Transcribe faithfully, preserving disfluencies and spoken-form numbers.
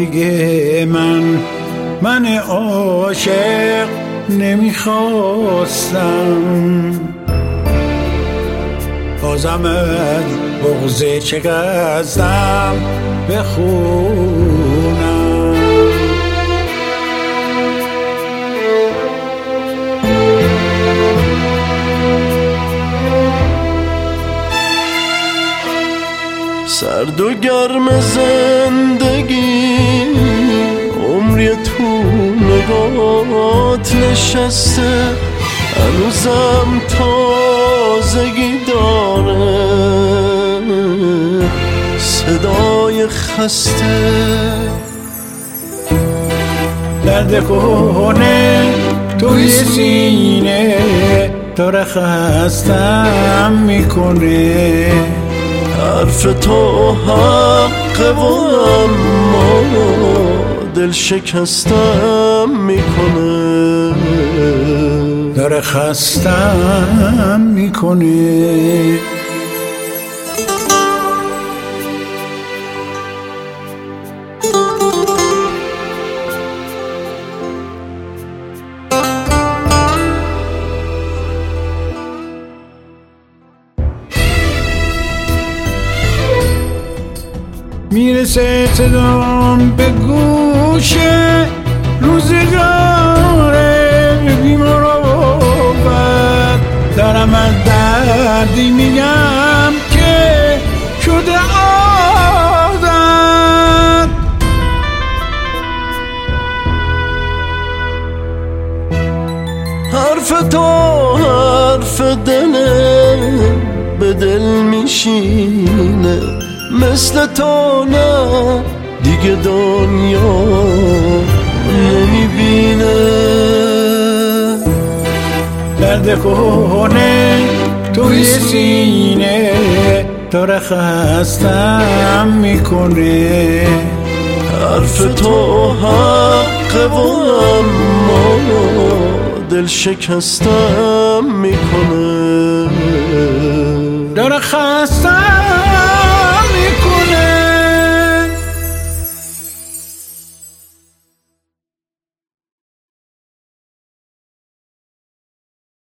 دیگه من من عاشق نمیخواستم. بازمت بغض چقدرم بخونم. سرد و گرم زندگی عمری تو نگات نشسته، هنوزم تازگی داره صدای خسته. درد کنه توی سینه داره خستم میکنه. حرف تو حقه و اما دل شکستم میکنه، داره خستم میکنه. میرسه صدام به گوش روزگاره بی‌مروت، دارم از دردی میگم که شده عادت. حرف تو حرف دله به دل میشینه، مثل تو نه دیگه دنیا نمیبینه. درد کنه توی سینه داره خستم میکنه. حرف تو حقه و اما دل شکستم میکنه، داره خستم